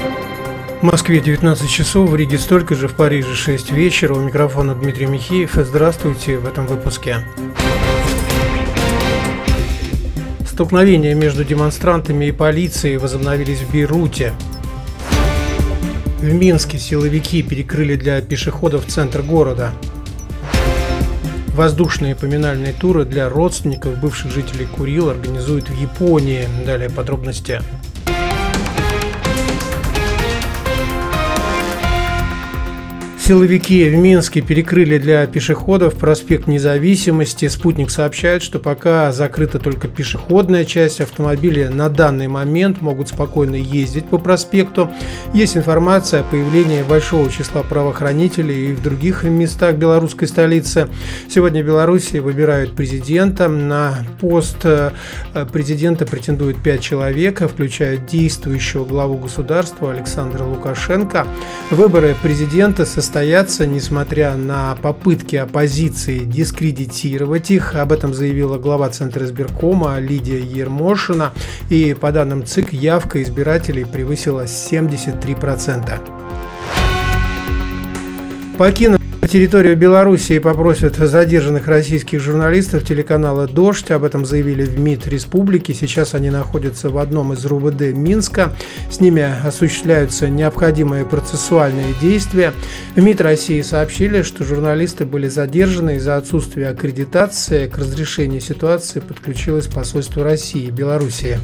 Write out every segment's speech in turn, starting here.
В Москве 19 часов, в Риге столько же, в Париже 6 вечера. У микрофона Дмитрий Михеев. Здравствуйте в этом выпуске. Столкновения между демонстрантами и полицией возобновились в Бейруте. В Минске силовики перекрыли для пешеходов центр города. Воздушные поминальные туры для родственников бывших жителей Курил организуют в Японии. Далее подробности. Силовики в Минске перекрыли для пешеходов проспект Независимости. Спутник сообщает, что пока закрыта только пешеходная часть, автомобили на данный момент могут спокойно ездить по проспекту. Есть информация о появлении большого числа правоохранителей и в других местах белорусской столицы. Сегодня в Беларуси выбирают президента. На пост президента претендует 5 человек, включая действующего главу государства Александра Лукашенко. Выборы президента состоятся, несмотря на попытки оппозиции дискредитировать их. Об этом заявила глава Центра избиркома Лидия Ермошина. И по данным ЦИК, явка избирателей превысила 73%. Покинув территорию Белоруссии попросят задержанных российских журналистов телеканала «Дождь». Об этом заявили в МИД республики. Сейчас они находятся в одном из РУВД Минска. С ними осуществляются необходимые процессуальные действия. В МИД России сообщили, что журналисты были задержаны из-за отсутствия аккредитации. К разрешению ситуации подключилось посольство России в Белоруссии.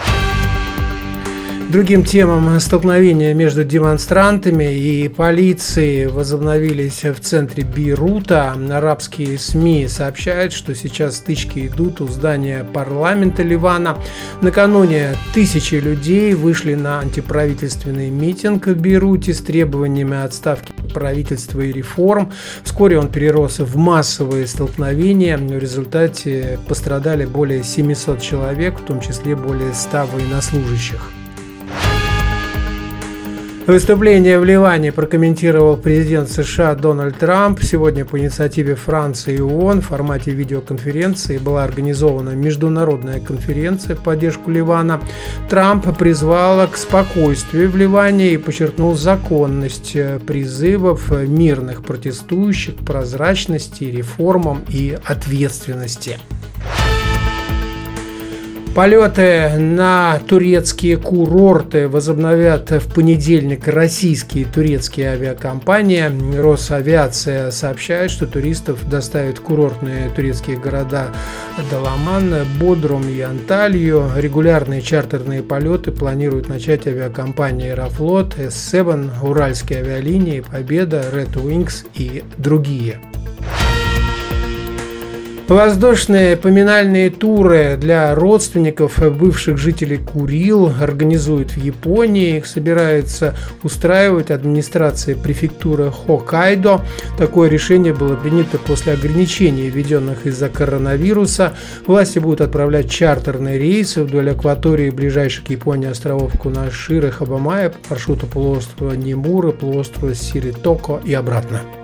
Другим темам столкновения между демонстрантами и полицией возобновились в центре Бейрута. Арабские СМИ сообщают, что сейчас стычки идут у здания парламента Ливана. Накануне тысячи людей вышли на антиправительственный митинг в Бейруте с требованиями отставки правительства и реформ. Вскоре он перерос в массовые столкновения. В результате пострадали более 700 человек, в том числе более 100 военнослужащих. Выступление в Ливане прокомментировал президент США Дональд Трамп. Сегодня по инициативе Франции и ООН в формате видеоконференции была организована международная конференция в поддержку Ливана. Трамп призвал к спокойствию в Ливане и подчеркнул законность призывов мирных протестующих, прозрачности, реформам и ответственности. Полеты на турецкие курорты возобновят в понедельник российские и турецкие авиакомпании. Росавиация сообщает, что туристов доставят в курортные турецкие города Даламан, Бодрум и Анталью. Регулярные чартерные полеты планируют начать авиакомпании «Аэрофлот», S7, Уральские авиалинии, «Победа», Red Wings и другие. Воздушные поминальные туры для родственников бывших жителей Курил организуют в Японии. Их собирается устраивать администрация префектуры Хоккайдо. Такое решение было принято после ограничений, введенных из-за коронавируса. Власти будут отправлять чартерные рейсы вдоль акватории ближайших к Японии островов Кунашир и Хабамая по маршруту полуострова Нимура, полуострова Сиритоко и обратно.